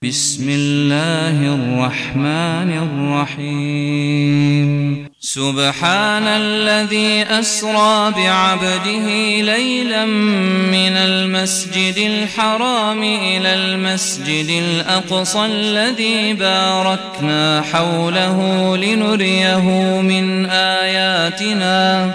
بسم الله الرحمن الرحيم سبحان الذي أسرى بعبده ليلا من المسجد الحرام إلى المسجد الأقصى الذي باركنا حوله لنريه من آياتنا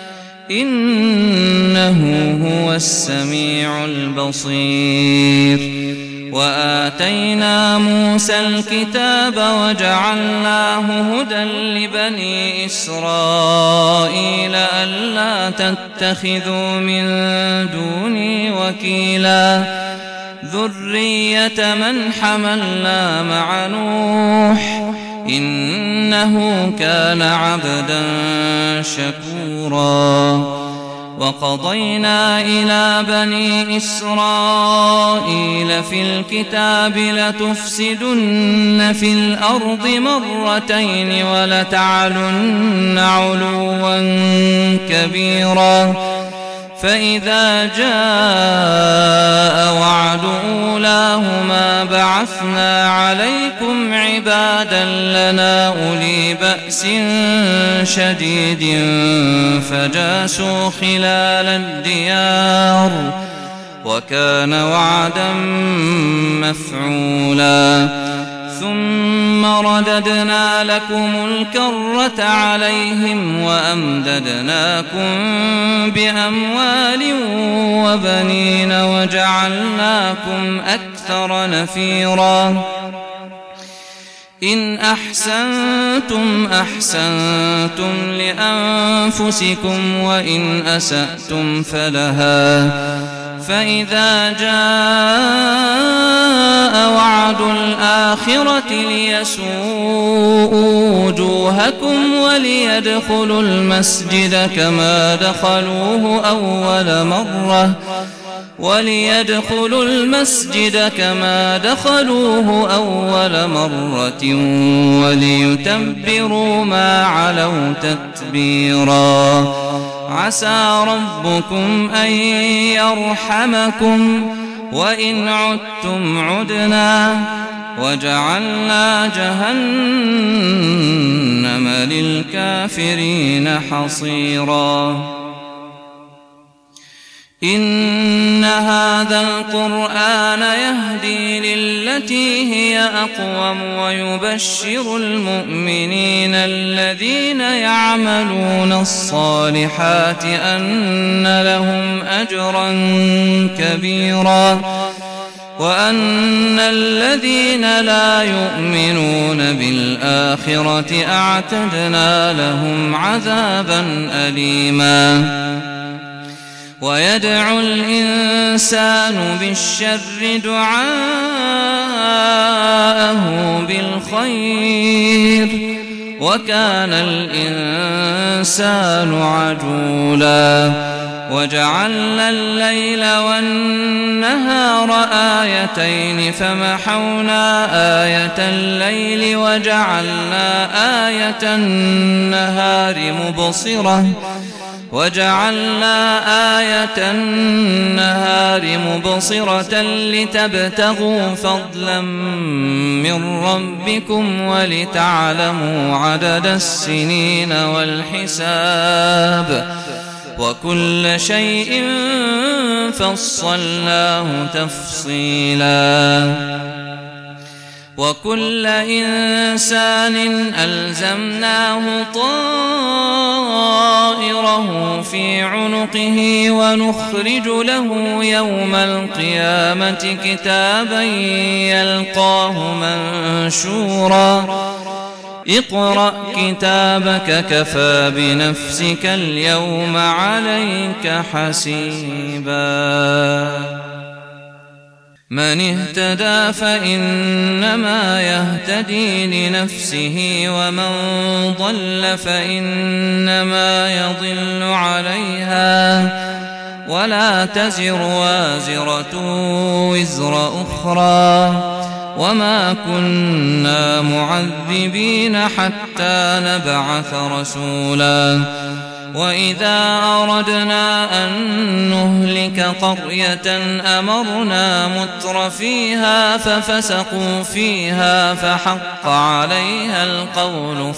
إنه هو السميع البصير. وآتينا موسى الكتاب وجعلناه هدى لبني إسرائيل ألا تتخذوا من دوني وكيلا ذرية من حملنا مع نوح إنه كان عبدا شكورا. وقضينا إلى بني إسرائيل في الكتاب لتفسدن في الأرض مرتين ولتعلن علوا كبيرا. فإذا جاء وعد أولاهما بعثنا عليكم عبادا لنا أولي بأس شديد فجاسوا خلال الديار وكان وعدا مفعولا. ثم رددنا لكم الكرة عليهم وأمددناكم بأموال وبنين وجعلناكم أكثر نفيرا. إن أحسنتم أحسنتم لأنفسكم وإن أسأتم فلها. فإذا جاء وعد الآخرة ليسوءوا وجوهكم وليدخلوا المسجد كما دخلوه أول مرة وليتبروا ما علوا تتبيرا. عسى ربكم أن يرحمكم وإن عدتم عدنا وجعلنا جهنم للكافرين حصيرا. إن هذا القرآن يهدي للتي هي أقوم ويبشر المؤمنين الذين يعملون الصالحات أن لهم أجرا كبيرا وأن الذين لا يؤمنون بالآخرة أعتدنا لهم عذابا أليما. ويدعو الإنسان بالشر دعاءه بالخير وكان الإنسان عجولا. وجعلنا الليل والنهار آيتين فمحونا آية الليل وجعلنا آية النهار مبصرة لتبتغوا فضلا من ربكم ولتعلموا عدد السنين والحساب وكل شيء فصلناه تفصيلا. وكل إنسان ألزمناه طائره في عنقه ونخرج له يوم القيامة كتابا يلقاه منشورا. اقرأ كتابك كفى بنفسك اليوم عليك حسيبا. من اهتدى فإنما يهتدي لنفسه ومن ضل فإنما يضل عليها ولا تزر وازرة وزر أخرى وما كنا معذبين حتى نبعث رسولا. وإذا أردنا أن نهلك قرية أمرنا متر فيها ففسقوا فيها فحق عليها القول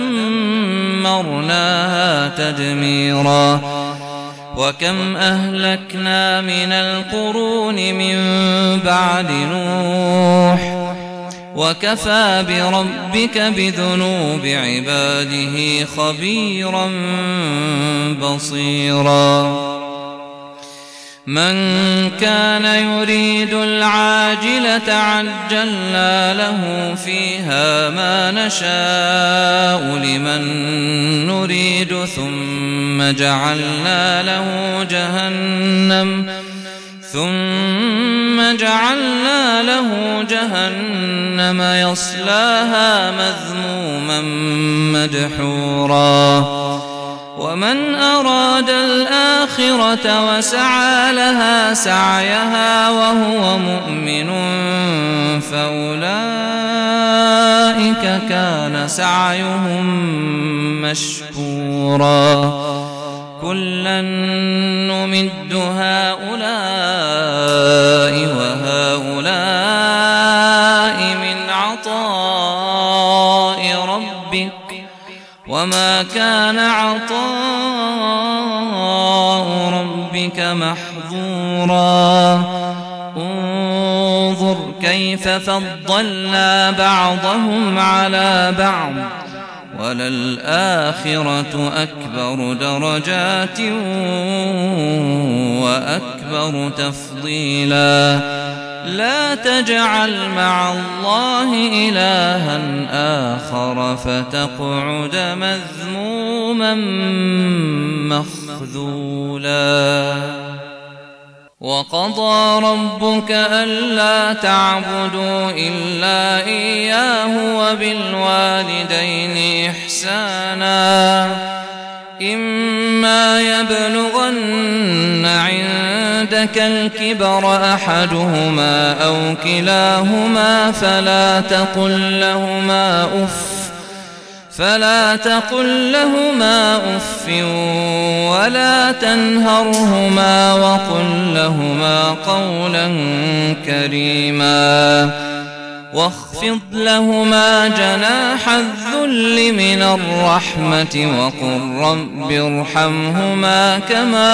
فدمرناها تدميرا وكم أهلكنا من القرون من بعد نوح وكفى بربك بذنوب عباده خبيرا بصيرا من كان يريد العاجلة عجلنا له فيها ما نشاء لمن نريد ثم جعلنا له جهنم يصلاها مذموما مدحورا ومن أراد الآخرة وسعى لها سعيها وهو مؤمن فأولئك كان سعيهم مشكورا كلا نمد هؤلاء وهؤلاء من عطاء ربك وما كان عطاء ربك محظورا انظر كيف فضلنا بعضهم على بعض وللآخرة أكبر درجات وأكبر تفضيلا لا تجعل مع الله إلها آخر فتقعد مذموما مخذولا وقضى ربك ألا تعبدوا إلا إياه وبالوالدين إحسانا إما يبلغن عندك الكبر أحدهما أو كلاهما فلا تقل لهما أف ولا تنهرهما وقل لهما قولا كريما واخفض لهما جناح الذل من الرحمة وقل رب ارحمهما كما